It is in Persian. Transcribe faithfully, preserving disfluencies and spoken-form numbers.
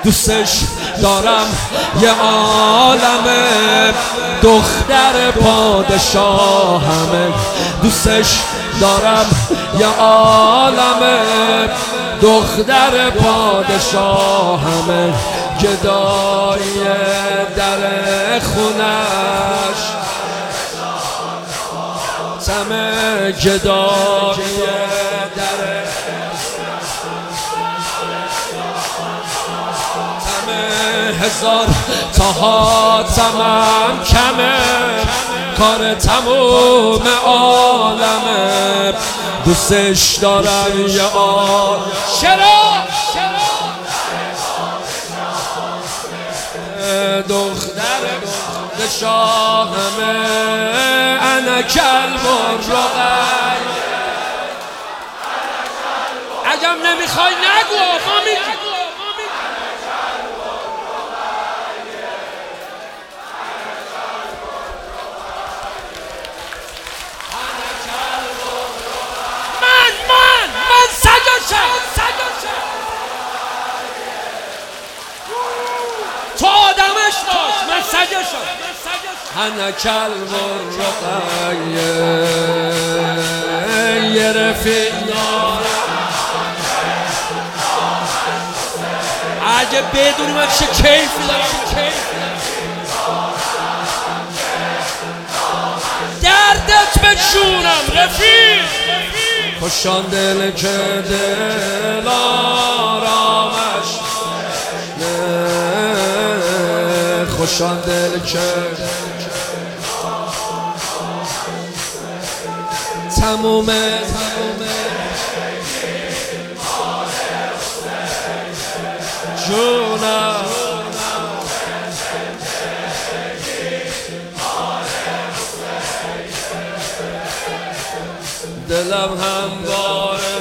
دوستش دارم یه عالمه، دختر پادشاهمه. دوستش دارم یه عالمه، دختر پادشاهمه. گدای در خونش سمه، گدای در هزار تا حاتمم کمه، کار تموم عالمه. دوستش دارم یه آل شرا دختر پادشاهمه. انا کلب الرقیه. اگم نمیخوای نگو آقا میگی. تو آدمش باش، من سگشم. انا کلب الرقیه. یه رفیق اگه بدونی من چه کیفی دارم، دردت به جونم رفیق. خوشان دل که دل آرامش، خوشان دل که تمومه جونم. دلم همواره